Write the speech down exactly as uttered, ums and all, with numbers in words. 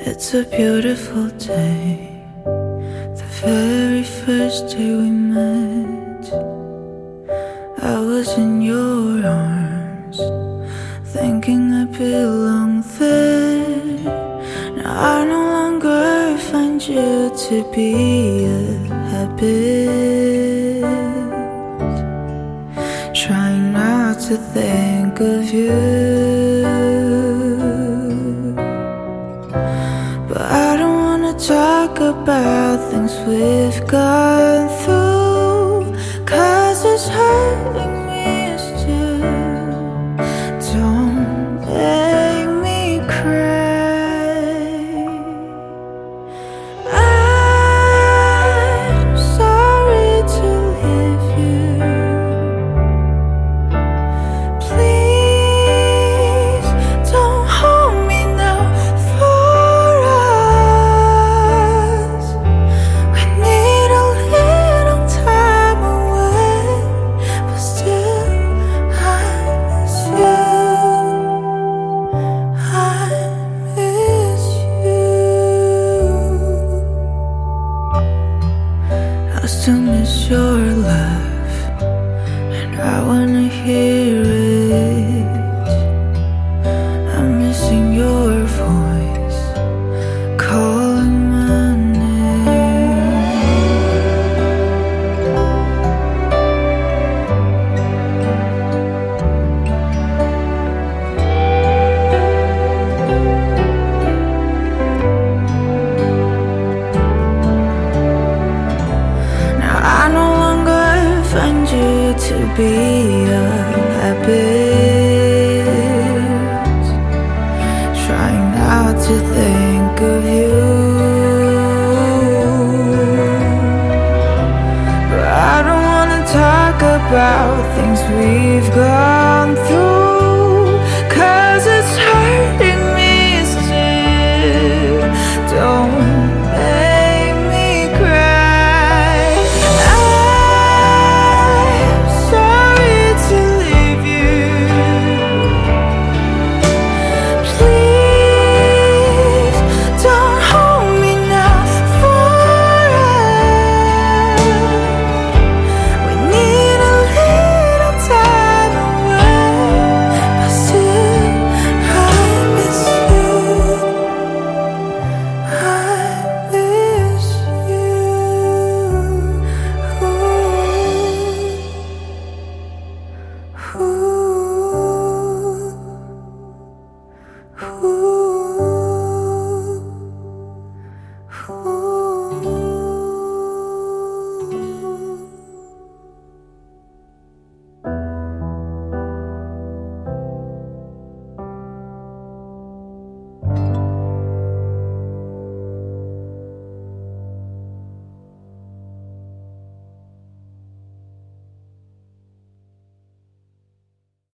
It's a beautiful day, the very first day we met. I was in your arms, thinking I belong there. Now I no longer find you to be a habit. Trying not to think of you, but I don't wanna talk about things we've gone through, 'cause it's hurting me still. Don't make me cry. I'm sorry to leave you. Please don't hold me now for us. We need a little time away, but still I miss you. I miss you. I still miss your laugh, and I wanna hear it. I'm missing your voice calling my name. Now I no longer find you to be a habit. Trying not to think of you, but I don't wanna talk about things we've got